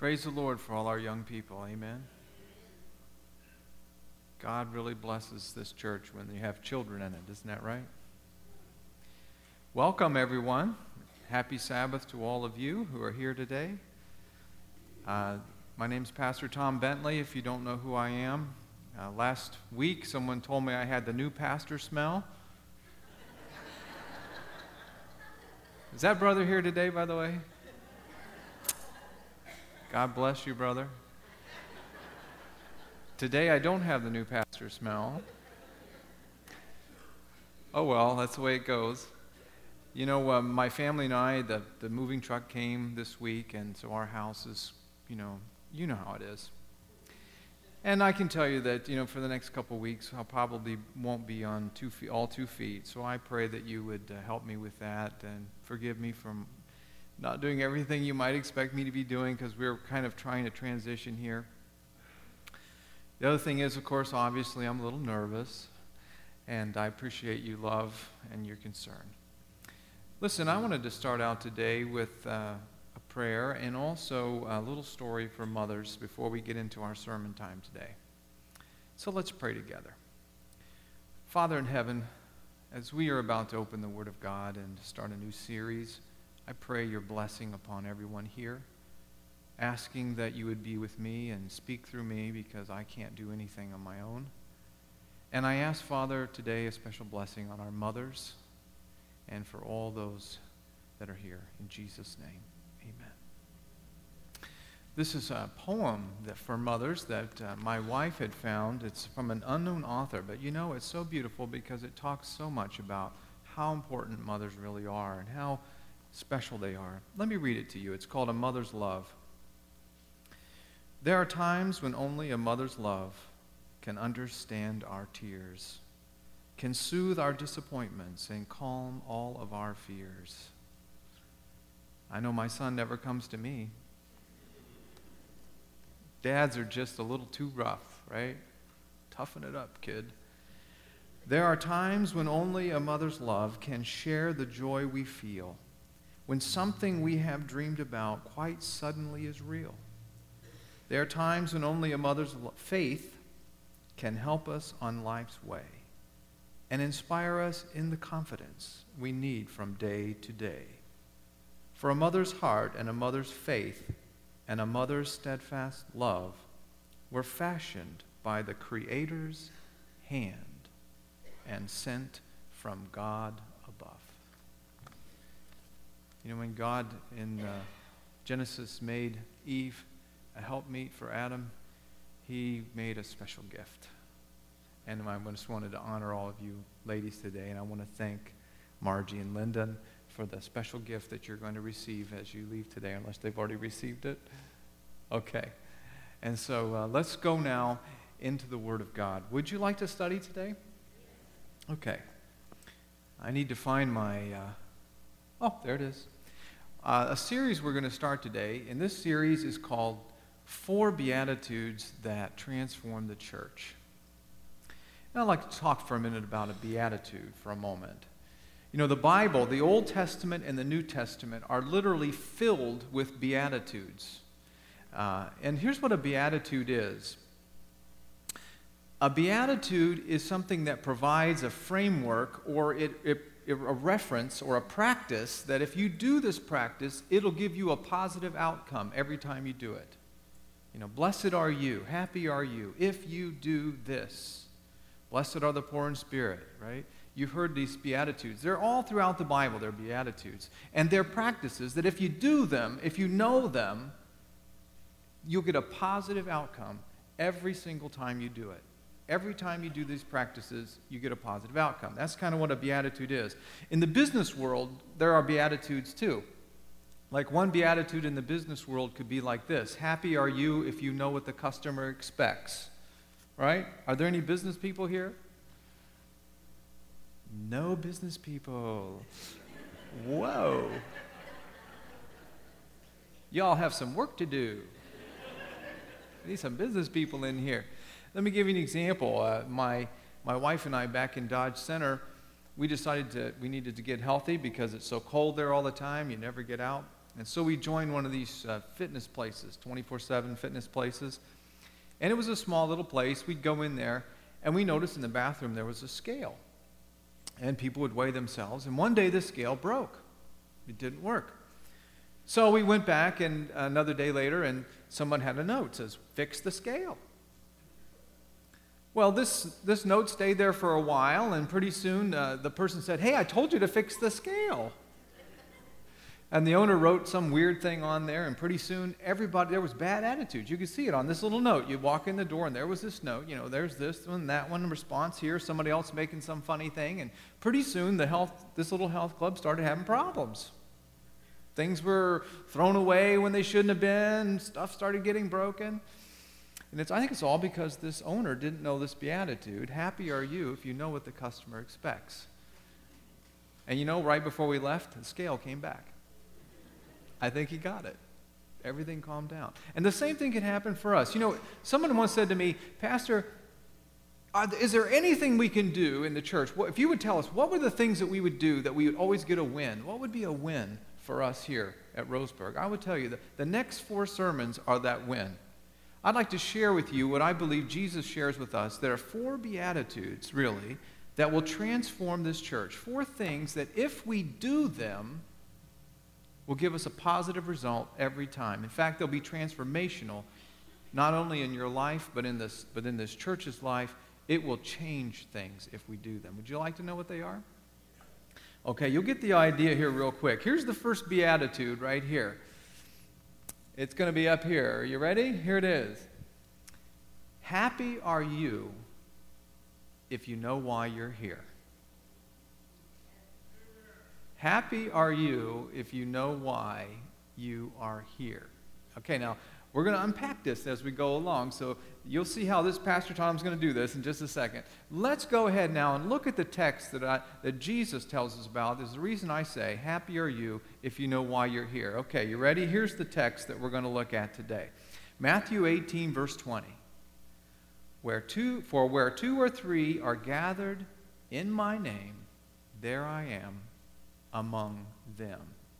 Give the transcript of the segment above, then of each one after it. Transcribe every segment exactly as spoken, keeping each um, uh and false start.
Praise the Lord for all our young people. Amen. God really blesses this church when you have children in it. Isn't that right? Welcome, everyone. Happy Sabbath to all of you who are here today. Uh, my name is Pastor Tom Bentley, if you don't know who I am. Uh, last week, someone told me I had the new pastor smell. Is that brother here today, by the way? God bless you, brother. Today, I don't have the new pastor smell. Oh, well, that's the way it goes. You know, uh, my family and I, the, the moving truck came this week, and so our house is, you know, you know how it is. And I can tell you that, you know, for the next couple weeks, I probably won't be on two feet, all two feet. So I pray that you would uh, help me with that and forgive me from not doing everything you might expect me to be doing, because we're kind of trying to transition here. The other thing is, of course, obviously, I'm a little nervous, and I appreciate you love and your concern. Listen, I wanted to start out today with uh, a prayer and also a little story for mothers before we get into our sermon time today. So let's pray together. Father in heaven, as we are about to open the Word of God and start a new series, I pray your blessing upon everyone here, asking that you would be with me and speak through me, because I can't do anything on my own. And I ask, Father, today a special blessing on our mothers and for all those that are here. In Jesus' name, amen. This is a poem that for mothers that uh, my wife had found. It's from an unknown author, but you know, it's so beautiful because it talks so much about how important mothers really are and how special they are. Let me read it to you. It's called A Mother's Love. There are times when only a mother's love can understand our tears, can soothe our disappointments, and calm all of our fears. I know my son never comes to me. Dads are just a little too rough, right? Toughen it up, kid. There are times when only a mother's love can share the joy we feel, when something we have dreamed about quite suddenly is real. There are times when only a mother's faith can help us on life's way and inspire us in the confidence we need from day to day. For a mother's heart and a mother's faith and a mother's steadfast love were fashioned by the Creator's hand and sent from God above. You know, when God in uh, Genesis made Eve a helpmeet for Adam, he made a special gift. And I just wanted to honor all of you ladies today, and I want to thank Margie and Lyndon for the special gift that you're going to receive as you leave today, unless they've already received it. Okay. And so uh, let's go now into the Word of God. Would you like to study today? Okay. I need to find my, uh, oh, there it is. Uh, a series we're going to start today, and this series is called Four Beatitudes That Transform the Church. And I'd like to talk for a minute about a beatitude for a moment. You know, the Bible, the Old Testament and the New Testament, are literally filled with beatitudes. Uh, and here's what a beatitude is. A beatitude is something that provides a framework or it, it a reference or a practice that if you do this practice, it'll give you a positive outcome every time you do it. You know, blessed are you, happy are you, if you do this. Blessed are the poor in spirit, right? You've heard these beatitudes. They're all throughout the Bible, they're beatitudes. And they're practices that if you do them, if you know them, you'll get a positive outcome every single time you do it. Every time you do these practices, you get a positive outcome. That's kind of what a beatitude is. In the business world, there are beatitudes too. Like one beatitude in the business world could be like this: happy are you if you know what the customer expects. Right? Are there any business people here? No business people. Whoa. Y'all have some work to do. I need some business people in here. Let me give you an example. Uh, my my wife and I back in Dodge Center, we decided that we needed to get healthy because it's so cold there all the time. You never get out. And so we joined one of these uh, fitness places, twenty-four seven fitness places. And it was a small little place. We'd go in there, and we noticed in the bathroom there was a scale. And people would weigh themselves. And one day the scale broke. It didn't work. So we went back, and another day later, and someone had a note that says, fix the scale. Well, this, this note stayed there for a while, and pretty soon uh, the person said, hey, I told you to fix the scale. And the owner wrote some weird thing on there, and pretty soon everybody, there was bad attitudes. You could see it on this little note. You walk in the door, and there was this note. You know, there's this one, that one, response here, somebody else making some funny thing. And pretty soon the health, this little health club started having problems. Things were thrown away when they shouldn't have been. Stuff started getting broken. And it's, I think it's all because this owner didn't know this beatitude. Happy are you if you know what the customer expects. And you know, right before we left, the scale came back. I think he got it. Everything calmed down. And the same thing can happen for us. You know, someone once said to me, Pastor, are, is there anything we can do in the church? Well, if you would tell us, what were the things that we would do that we would always get a win? What would be a win for us here at Roseburg? I would tell you that the next four sermons are that win. I'd like to share with you what I believe Jesus shares with us. There are four Beatitudes, really, that will transform this church. Four things that if we do them, will give us a positive result every time. In fact, they'll be transformational, not only in your life, but in this, but in this church's life. It will change things if we do them. Would you like to know what they are? Okay, you'll get the idea here real quick. Here's the first beatitude right here. It's going to be up here. Are you ready? Here it is. Happy are you if you know why you're here. Happy are you if you know why you are here. Okay, now, we're going to unpack this as we go along, so you'll see how this Pastor Tom's going to do this in just a second. Let's go ahead now and look at the text that, I, that Jesus tells us about. There's the reason I say, happy are you if you know why you're here. Okay, you ready? Here's the text that we're going to look at today. Matthew eighteen, verse twenty. Where two, for where two or three are gathered in my name, there I am among them.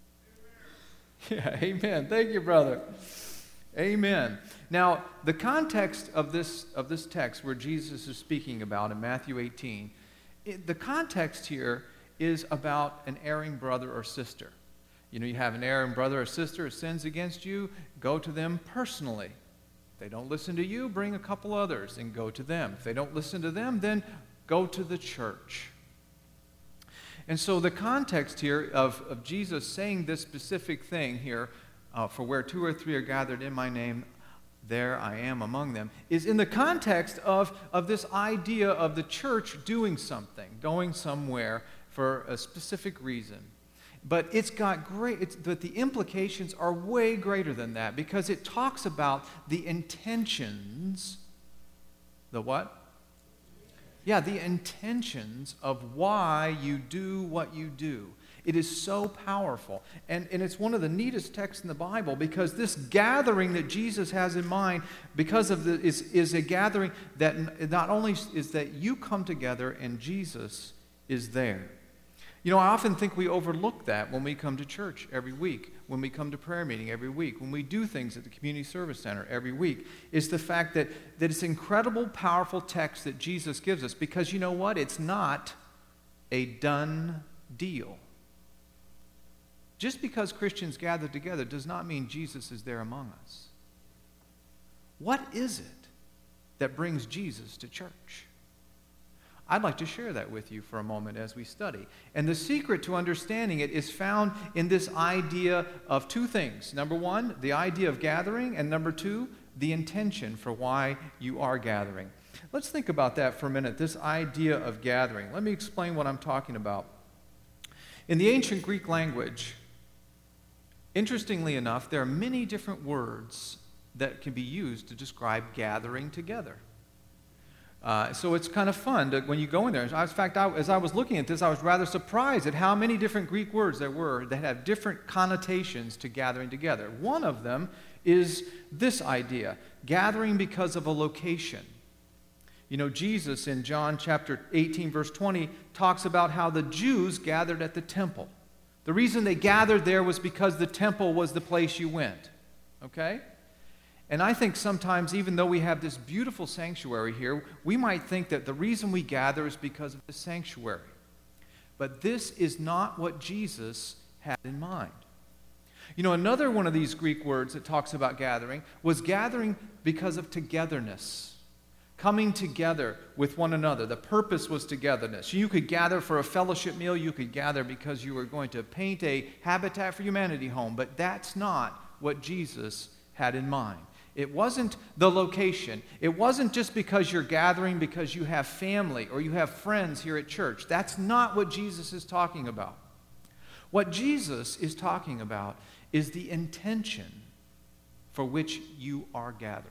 Yeah, amen. Thank you, brother. Amen. Now, the context of this of this text where Jesus is speaking about in Matthew eighteen, it, the context here is about an erring brother or sister. You know, you have an erring brother or sister who sins against you, go to them personally. If they don't listen to you, bring a couple others and go to them. If they don't listen to them, then go to the church. And so the context here of, of Jesus saying this specific thing here, uh, for where two or three are gathered in my name, there I am among them, is in the context of, of this idea of the church doing something, going somewhere for a specific reason. But it's got great, it's, but the implications are way greater than that because it talks about the intentions, the what? Yeah, the intentions of why you do what you do. It is so powerful. And, and it's one of the neatest texts in the Bible because this gathering that Jesus has in mind because of the, is, is a gathering that not only is that you come together and Jesus is there. You know, I often think we overlook that when we come to church every week, when we come to prayer meeting every week, when we do things at the Community Service Center every week, is the fact that, that it's incredible, powerful text that Jesus gives us because you know what? It's not a done deal. Just because Christians gather together does not mean Jesus is there among us. What is it that brings Jesus to church? I'd like to share that with you for a moment as we study. And the secret to understanding it is found in this idea of two things. Number one, the idea of gathering, and number two, the intention for why you are gathering. Let's think about that for a minute, this idea of gathering. Let me explain what I'm talking about. In the ancient Greek language, interestingly enough, there are many different words that can be used to describe gathering together. Uh, so it's kind of fun to, when you go in there. In fact, I, as I was looking at this, I was rather surprised at how many different Greek words there were that have different connotations to gathering together. One of them is this idea, gathering because of a location. You know, Jesus in John chapter eighteen, verse twenty, talks about how the Jews gathered at the temple. The reason they gathered there was because the temple was the place you went. Okay? And I think sometimes, even though we have this beautiful sanctuary here, we might think that the reason we gather is because of the sanctuary. But this is not what Jesus had in mind. You know, another one of these Greek words that talks about gathering was gathering because of togetherness. Coming together with one another. The purpose was togetherness. You could gather for a fellowship meal. You could gather because you were going to paint a Habitat for Humanity home. But that's not what Jesus had in mind. It wasn't the location. It wasn't just because you're gathering because you have family or you have friends here at church. That's not what Jesus is talking about. What Jesus is talking about is the intention for which you are gathering.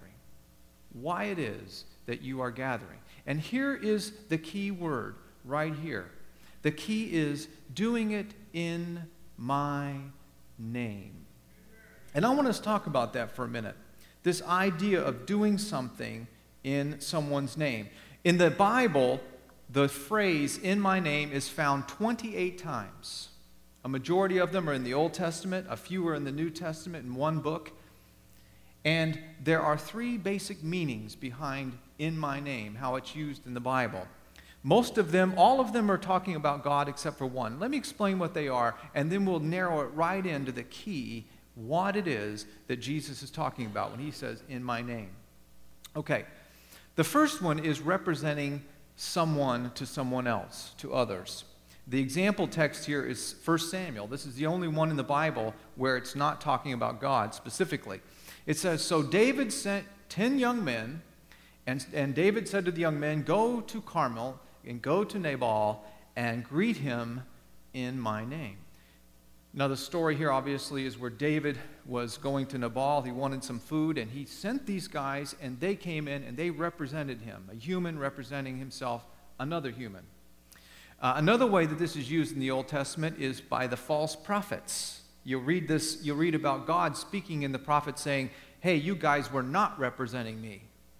Why it is that you are gathering. And here is the key word right here. The key is doing it in my name. And I want us to talk about that for a minute. This idea of doing something in someone's name. In the Bible, the phrase "in my name" is found twenty-eight times. A majority of them are in the Old Testament, a few are in the New Testament in one book. And there are three basic meanings behind "in my name," how it's used in the Bible. Most of them, all of them are talking about God except for one. Let me explain what they are, and then we'll narrow it right into the key, what it is that Jesus is talking about when he says, "in my name." Okay, the first one is representing someone to someone else, to others. The example text here is First Samuel. This is the only one in the Bible where it's not talking about God specifically. It says, "So David sent ten young men, and, and David said to the young men, 'Go to Carmel and go to Nabal and greet him in my name.'" Now the story here obviously is where David was going to Nabal. He wanted some food, and he sent these guys, and they came in and they represented him, a human representing himself, another human. Uh, another way that this is used in the Old Testament is by the false prophets. You'll read this, you'll read about God speaking in the prophets saying, "Hey, you guys were not representing me."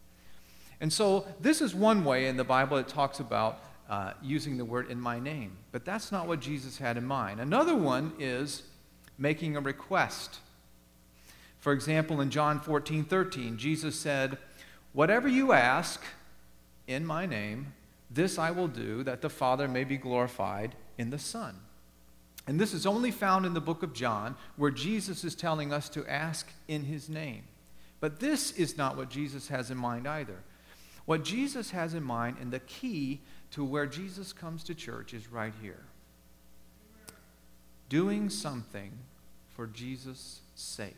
And so this is one way in the Bible it talks about uh, using the word "in my name." But that's not what Jesus had in mind. Another one is making a request. For example, in John fourteen thirteen, Jesus said, "Whatever you ask in my name, this I will do, that the Father may be glorified in the Son." And this is only found in the book of John, where Jesus is telling us to ask in his name. But this is not what Jesus has in mind either. What Jesus has in mind, and the key to where Jesus comes to church, is right here. Doing something for Jesus' sake.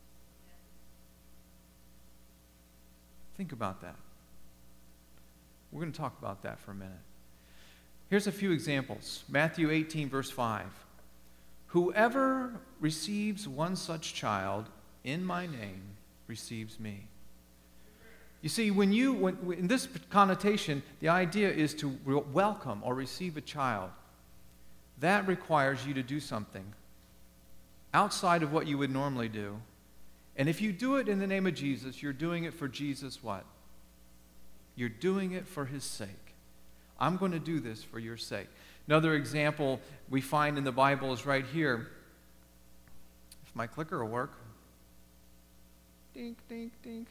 Think about that. We're going to talk about that for a minute. Here's a few examples. Matthew eighteen, verse five. "Whoever receives one such child in my name receives me." You see, when you, when, in this connotation, the idea is to re- welcome or receive a child. That requires you to do something outside of what you would normally do. And if you do it in the name of Jesus, you're doing it for Jesus what? You're doing it for his sake. I'm going to do this for your sake. Another example we find in the Bible is right here. If my clicker will work. Dink, dink, dink.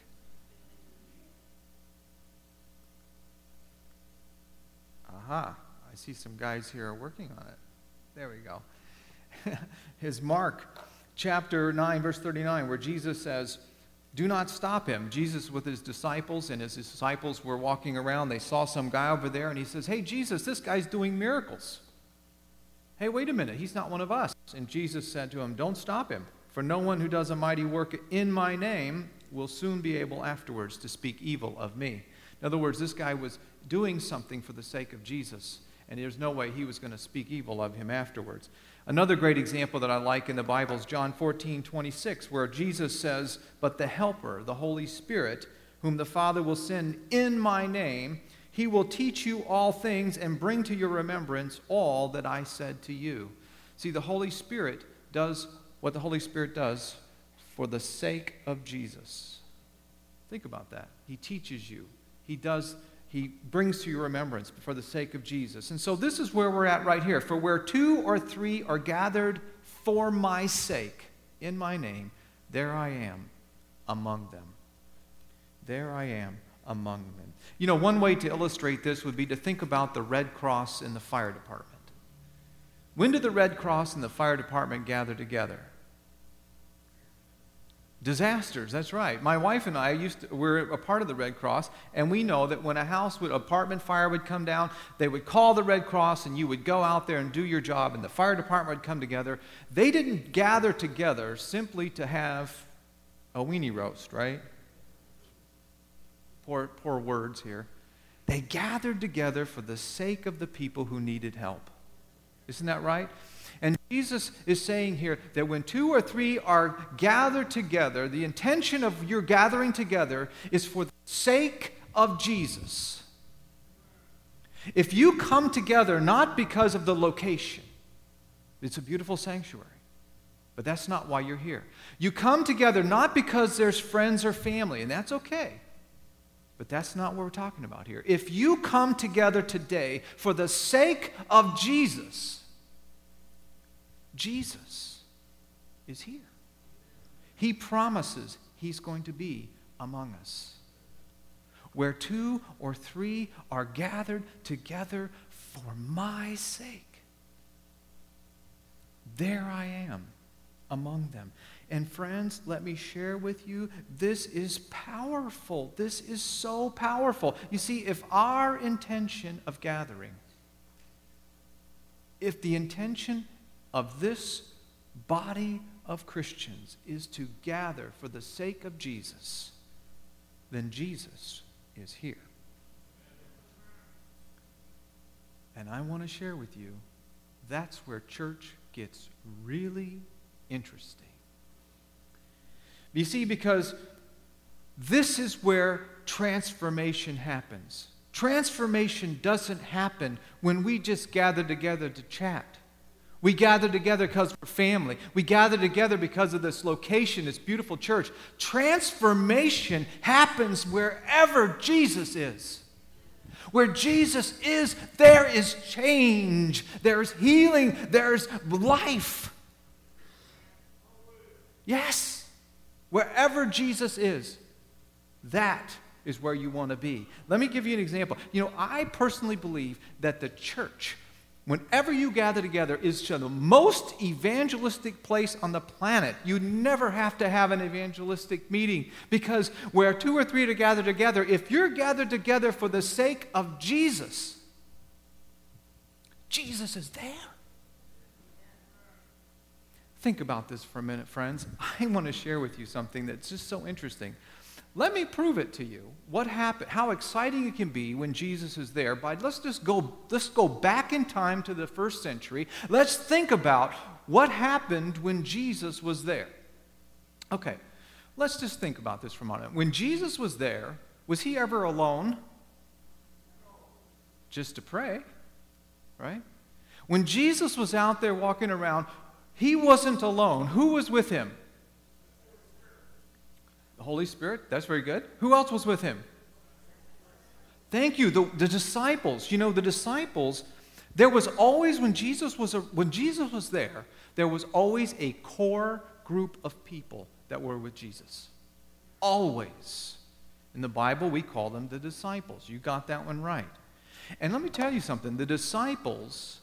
Aha, I see some guys here are working on it. There we go. His Mark chapter nine, verse thirty-nine, where Jesus says, "Do not stop him." Jesus with his disciples, and his disciples were walking around. They saw some guy over there, and he says, "Hey, Jesus, this guy's doing miracles. Hey, wait a minute, he's not one of us." And Jesus said to him, "Don't stop him, for no one who does a mighty work in my name will soon be able afterwards to speak evil of me." In other words, this guy was doing something for the sake of Jesus, and there's no way he was going to speak evil of him afterwards. Another great example that I like in the Bible is John fourteen twenty-six, where Jesus says, "But the Helper, the Holy Spirit, whom the Father will send in my name, he will teach you all things and bring to your remembrance all that I said to you." See, the Holy Spirit does what the Holy Spirit does for the sake of Jesus. Think about that. He teaches you. He does, he brings to your remembrance for the sake of Jesus. And so this is where we're at right here. For where two or three are gathered for my sake, in my name, there I am among them. There I am among them. You know, one way to illustrate this would be to think about the Red Cross in the fire department. When did the Red Cross and the fire department gather together? Disasters, that's right. My wife and I used to, we're a part of the Red Cross, and we know that when a house would, apartment fire would come down, they would call the Red Cross, and you would go out there and do your job, and the fire department would come together. They didn't gather together simply to have a weenie roast, right? Poor, poor words here. They gathered together for the sake of the people who needed help. Isn't that right? And Jesus is saying here that when two or three are gathered together, the intention of your gathering together is for the sake of Jesus. If you come together not because of the location, it's a beautiful sanctuary, but that's not why you're here. You come together not because there's friends or family, and that's okay. But that's not what we're talking about here. If you come together today for the sake of Jesus, Jesus is here. He promises he's going to be among us. Where two or three are gathered together for my sake, there I am among them. And friends, let me share with you, this is powerful. This is so powerful. You see, if our intention of gathering, if the intention of this body of Christians is to gather for the sake of Jesus, then Jesus is here. And I want to share with you, that's where church gets really interesting. You see, because this is where transformation happens. Transformation doesn't happen when we just gather together to chat. We gather together because we're family. We gather together because of this location, this beautiful church. Transformation happens wherever Jesus is. Where Jesus is, there is change. There's healing. There's life. Yes. Wherever Jesus is, that is where you want to be. Let me give you an example. You know, I personally believe that the church, whenever you gather together, is the most evangelistic place on the planet. You never have to have an evangelistic meeting, because where two or three are gathered together, if you're gathered together for the sake of Jesus, Jesus is there. Think about this for a minute, friends. I want to share with you something that's just so interesting. Let me prove it to you. What happened? How exciting it can be when Jesus is there. But let's just go. Let's go back in time to the first century. Let's think about what happened when Jesus was there. Okay, let's just think about this for a moment. When Jesus was there, was he ever alone? Just to pray, right? When Jesus was out there walking around, he wasn't alone. Who was with him? The Holy Spirit. That's very good. Who else was with him? Thank you. The, the disciples. You know, the disciples, there was always, when Jesus was, a, when Jesus was there, there was always a core group of people that were with Jesus. Always. In the Bible, we call them the disciples. You got that one right. And let me tell you something. The disciples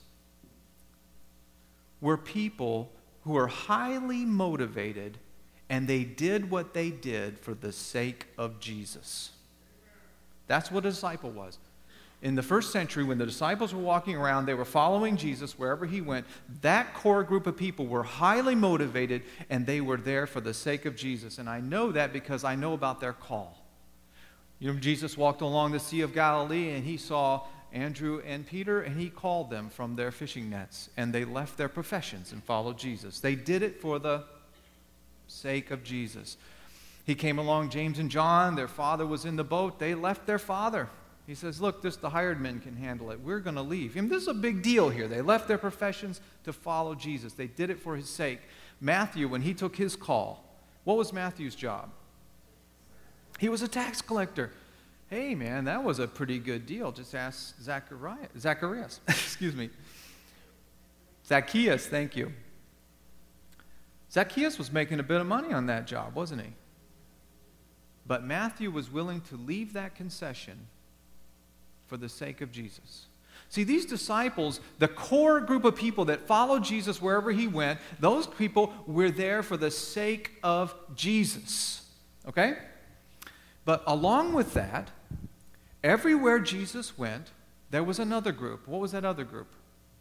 were people who were highly motivated, and they did what they did for the sake of Jesus. That's what a disciple was. In the first century, when the disciples were walking around, they were following Jesus wherever he went. That core group of people were highly motivated, and they were there for the sake of Jesus. And I know that because I know about their call. You know, Jesus walked along the Sea of Galilee, and he saw Andrew and Peter, and he called them from their fishing nets, and they left their professions and followed Jesus. They did it for the sake of Jesus. He came along, James and John, their father was in the boat. They left their father. He says, look, this the hired men can handle it. We're going to leave. I mean, this is a big deal here. They left their professions to follow Jesus. They did it for his sake. Matthew, when he took his call, what was Matthew's job? He was a tax collector. Hey, man, that was a pretty good deal. Just ask Zacharias. Zacharias. Excuse me. Zacchaeus, thank you. Zacchaeus was making a bit of money on that job, wasn't he? But Matthew was willing to leave that concession for the sake of Jesus. See, these disciples, the core group of people that followed Jesus wherever he went, those people were there for the sake of Jesus. Okay? But along with that, everywhere Jesus went, there was another group. What was that other group?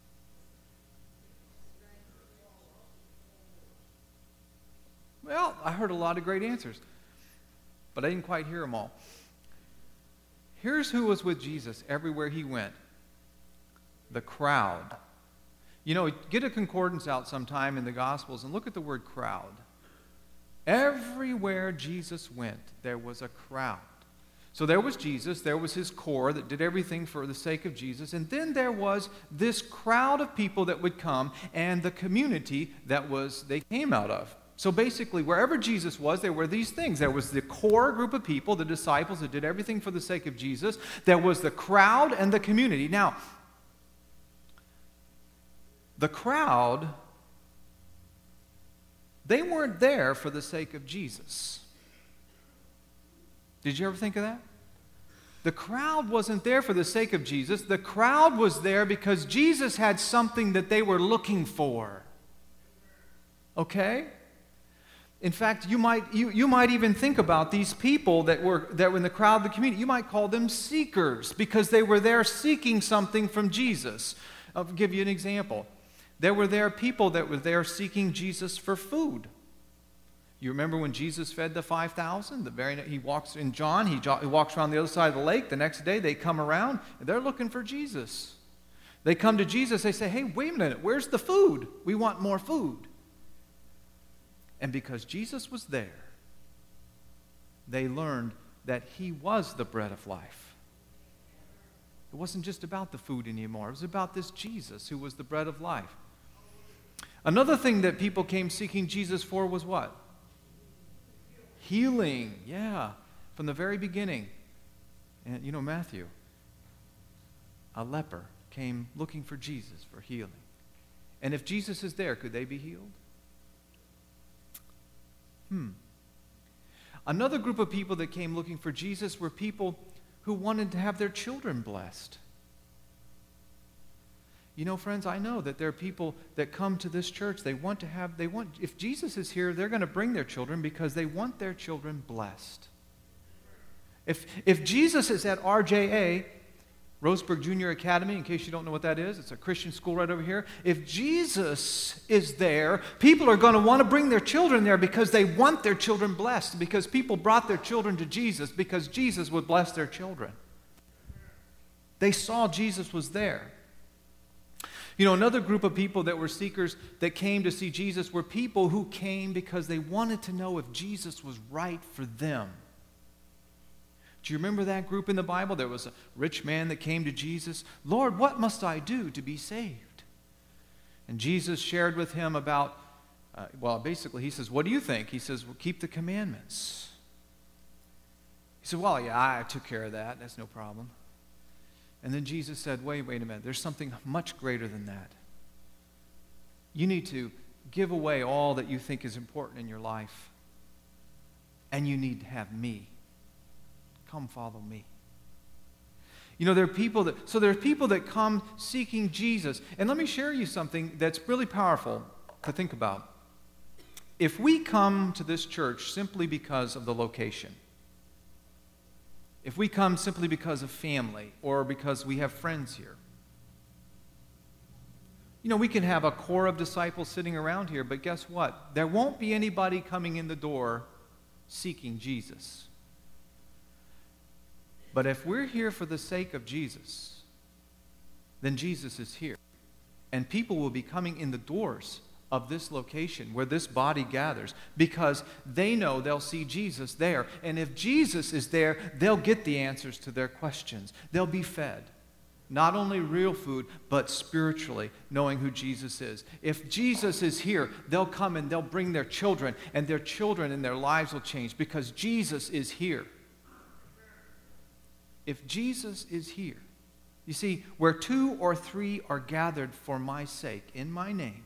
Well, I heard a lot of great answers, but I didn't quite hear them all. Here's who was with Jesus everywhere he went. The crowd. You know, get a concordance out sometime in the Gospels and look at the word crowd. Everywhere Jesus went, there was a crowd. So there was Jesus, there was his core that did everything for the sake of Jesus, and then there was this crowd of people that would come and the community that was they came out of. So basically, wherever Jesus was, there were these things. There was the core group of people, the disciples that did everything for the sake of Jesus. There was the crowd and the community. Now, the crowd, they weren't there for the sake of Jesus. Did you ever think of that? The crowd wasn't there for the sake of Jesus. The crowd was there because Jesus had something that they were looking for. Okay? In fact, you might, you, you might even think about these people that were, that were in the crowd of the community. You might call them seekers because they were there seeking something from Jesus. I'll give you an example. There were there people that were there seeking Jesus for food. You remember when Jesus fed the five thousand? The very he walks in John, he, he walks around the other side of the lake. The next day they come around, and they're looking for Jesus. They come to Jesus, they say, hey, wait a minute, where's the food? We want more food. And because Jesus was there, they learned that he was the bread of life. It wasn't just about the food anymore. It was about this Jesus who was the bread of life. Another thing that people came seeking Jesus for was what? Healing. Yeah, from the very beginning. And you know, Matthew, a leper came looking for Jesus for healing. And if Jesus is there, could they be healed? Hmm. Another group of people that came looking for Jesus were people who wanted to have their children blessed. You know, friends, I know that there are people that come to this church, they want to have, they want, if Jesus is here, they're going to bring their children because they want their children blessed. If, if Jesus is at R J A, Roseburg Junior Academy, in case you don't know what that is, it's a Christian school right over here. If Jesus is there, people are going to want to bring their children there because they want their children blessed, because people brought their children to Jesus because Jesus would bless their children. They saw Jesus was there. You know, another group of people that were seekers that came to see Jesus were people who came because they wanted to know if Jesus was right for them. Do you remember that group in the Bible? There was a rich man that came to Jesus. Lord, what must I do to be saved? And Jesus shared with him about, uh, well, basically he says, what do you think? He says, well, keep the commandments. He said, well, yeah, I took care of that. That's no problem. And then Jesus said, wait, wait a minute. There's something much greater than that. You need to give away all that you think is important in your life. And you need to have me. Come follow me. You know, there are people that, so there are people that come seeking Jesus. And let me share you something that's really powerful to think about. If we come to this church simply because of the location, if we come simply because of family or because we have friends here, you know, we can have a core of disciples sitting around here, but guess what? There won't be anybody coming in the door seeking Jesus. But if we're here for the sake of Jesus, then Jesus is here. And people will be coming in the doors of this location where this body gathers because they know they'll see Jesus there. And if Jesus is there, they'll get the answers to their questions. They'll be fed. Not only real food, but spiritually, knowing who Jesus is. If Jesus is here, they'll come and they'll bring their children, and their children and their lives will change because Jesus is here. if Jesus is here, you see, where two or three are gathered for my sake, in my name,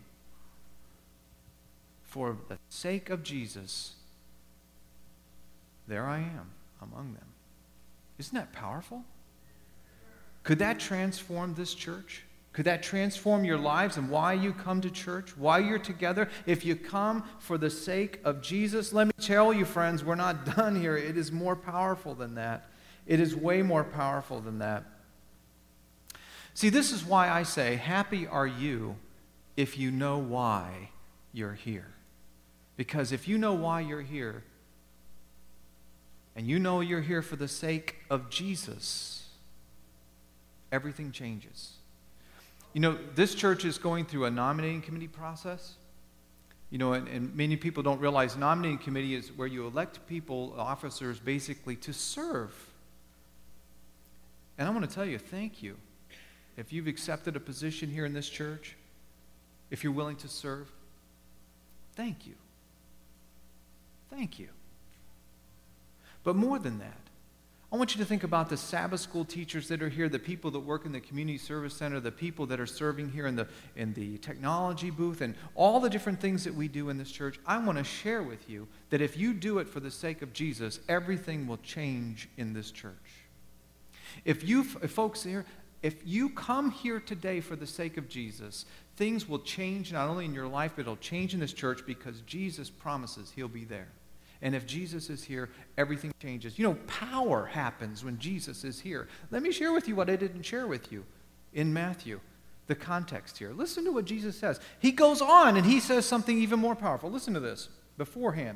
for the sake of Jesus, there I am among them. Isn't that powerful? Could that transform this church? Could that transform your lives and why you come to church, why you're together? If you come for the sake of Jesus, let me tell you, friends, we're not done here. It is more powerful than that. It is way more powerful than that. See, this is why I say, happy are you if you know why you're here. Because if you know why you're here, and you know you're here for the sake of Jesus, everything changes. You know, this church is going through a nominating committee process. You know, and, and many people don't realize nominating committee is where you elect people, officers, basically to serve. And I want to tell you, thank you. If you've accepted a position here in this church, if you're willing to serve, thank you. Thank you. But more than that, I want you to think about the Sabbath school teachers that are here, the people that work in the community service center, the people that are serving here in the, in the technology booth, and all the different things that we do in this church. I want to share with you that if you do it for the sake of Jesus, everything will change in this church. If you, if folks here, if you come here today for the sake of Jesus, things will change not only in your life, but it'll change in this church because Jesus promises he'll be there. And if Jesus is here, everything changes. You know, power happens when Jesus is here. Let me share with you what I didn't share with you in Matthew, the context here. Listen to what Jesus says. He goes on and he says something even more powerful. Listen to this beforehand.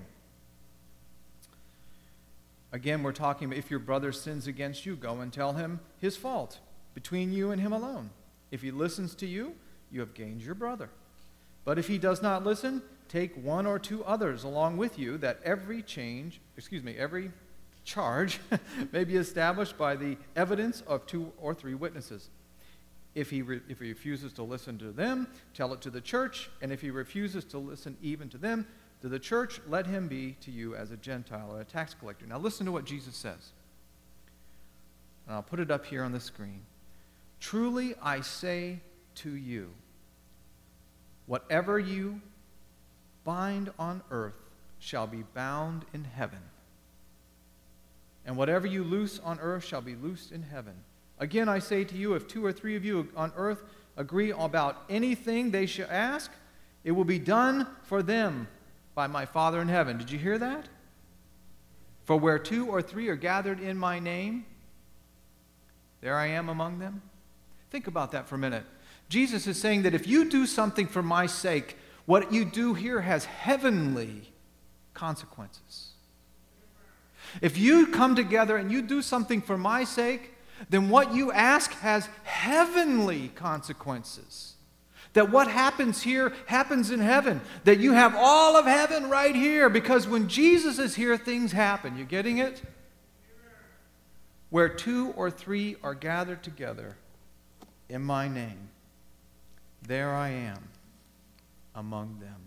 Again, we're talking about if your brother sins against you, go and tell him his fault between you and him alone. If he listens to you, you have gained your brother. But if he does not listen, take one or two others along with you, that every change, excuse me, every charge may be established by the evidence of two or three witnesses. If he, re- if he refuses to listen to them, tell it to the church. And if he refuses to listen even to them, to the church, let him be to you as a Gentile or a tax collector. Now listen to what Jesus says. And I'll put it up here on the screen. Truly I say to you, whatever you bind on earth shall be bound in heaven, and whatever you loose on earth shall be loosed in heaven. Again, I say to you, if two or three of you on earth agree about anything they shall ask, it will be done for them by my Father in heaven. Did you hear that? For where two or three are gathered in my name, there I am among them. Think about that for a minute. Jesus is saying that if you do something for my sake, what you do here has heavenly consequences. If you come together and you do something for my sake, then what you ask has heavenly consequences. That what happens here happens in heaven. That you have all of heaven right here, because when Jesus is here, things happen. You getting it? Where two or three are gathered together in my name, there I am among them.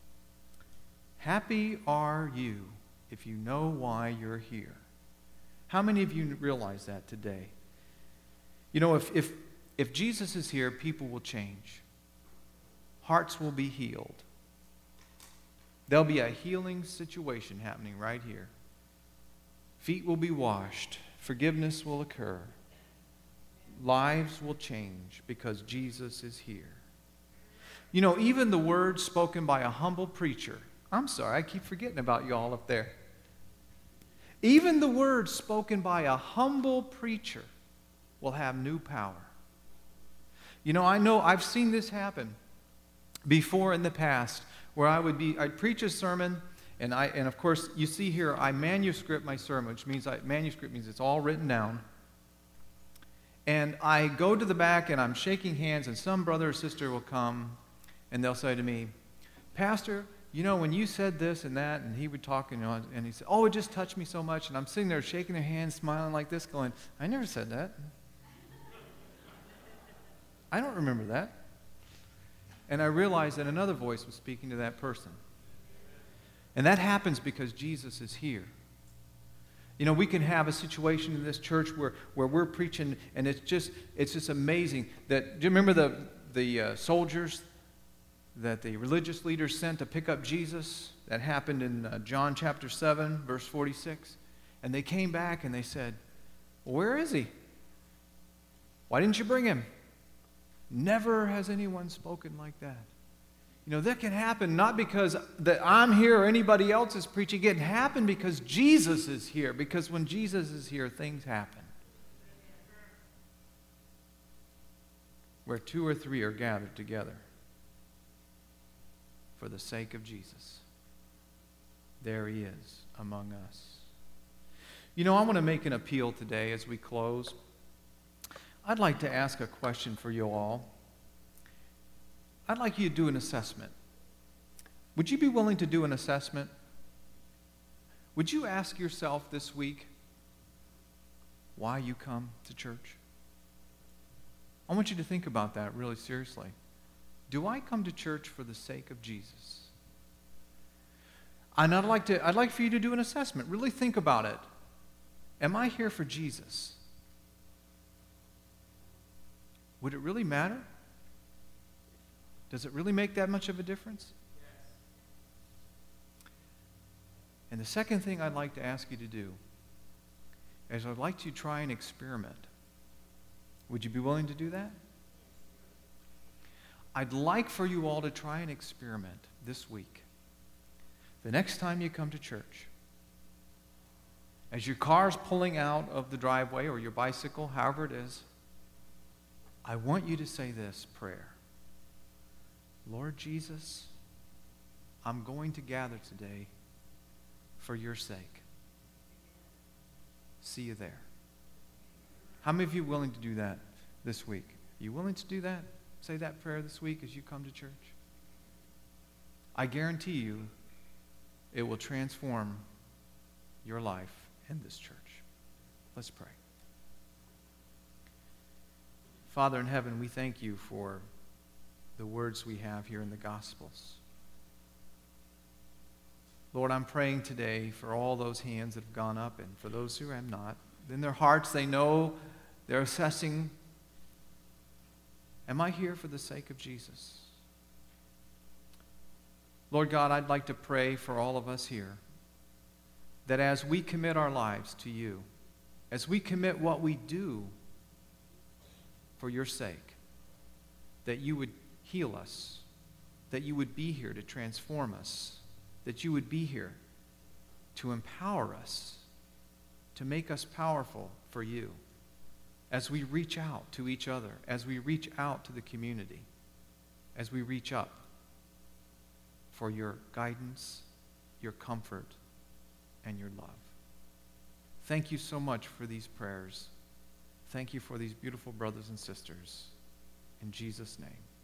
Happy are you if you know why you're here. How many of you realize that today? You know, if, if, if Jesus is here, people will change. Hearts will be healed. There'll be a healing situation happening right here. Feet will be washed. Forgiveness will occur. Lives will change because Jesus is here. You know, even the words spoken by a humble preacher, I'm sorry, I keep forgetting about you all up there. Even the words spoken by a humble preacher will have new power. You know, I know I've seen this happen before in the past, where I would be, I'd preach a sermon, and I, and of course, you see here, I manuscript my sermon, which means I, manuscript means it's all written down. And I go to the back, and I'm shaking hands, and some brother or sister will come, and they'll say to me, Pastor, you know, when you said this and that, and he would talk, you know, and he said, oh, it just touched me so much, and I'm sitting there shaking their hands, smiling like this, going, I never said that. I don't remember that. And I realized that another voice was speaking to that person. And that happens because Jesus is here. You know, we can have a situation in this church where, where we're preaching, and it's just it's just amazing that, do you remember the, the uh, soldiers that the religious leaders sent to pick up Jesus? That happened in uh, John chapter seven, verse forty-six. And they came back and they said, where is he? Why didn't you bring him? Never has anyone spoken like that. You know, that can happen not because that I'm here or anybody else is preaching. It can happen because Jesus is here. Because when Jesus is here, things happen. Where two or three are gathered together for the sake of Jesus, there he is among us. You know, I want to make an appeal today as we close. I'd like to ask a question for you all. I'd like you to do an assessment. Would you be willing to do an assessment? Would you ask yourself this week why you come to church? I want you to think about that really seriously. Do I come to church for the sake of Jesus? And I'd like to, I'd like for you to do an assessment. Really think about it. Am I here for Jesus? Would it really matter? Does it really make that much of a difference? Yes. And the second thing I'd like to ask you to do is I'd like you to try and experiment. Would you be willing to do that? I'd like for you all to try and experiment this week. The next time you come to church, as your car's pulling out of the driveway or your bicycle, however it is, I want you to say this prayer. Lord Jesus, I'm going to gather today for your sake. See you there. How many of you are willing to do that this week? Are you willing to do that? Say that prayer this week as you come to church? I guarantee you it will transform your life in this church. Let's pray. Father in heaven, we thank you for the words we have here in the Gospels. Lord, I'm praying today for all those hands that have gone up and for those who have not. In their hearts, they know they're assessing, am I here for the sake of Jesus? Lord God, I'd like to pray for all of us here that as we commit our lives to you, as we commit what we do for your sake, that you would heal us, that you would be here to transform us, that you would be here to empower us, to make us powerful for you as we reach out to each other, as we reach out to the community, as we reach up for your guidance, your comfort, and your love. Thank you so much for these prayers. Thank you for these beautiful brothers and sisters. In Jesus' name.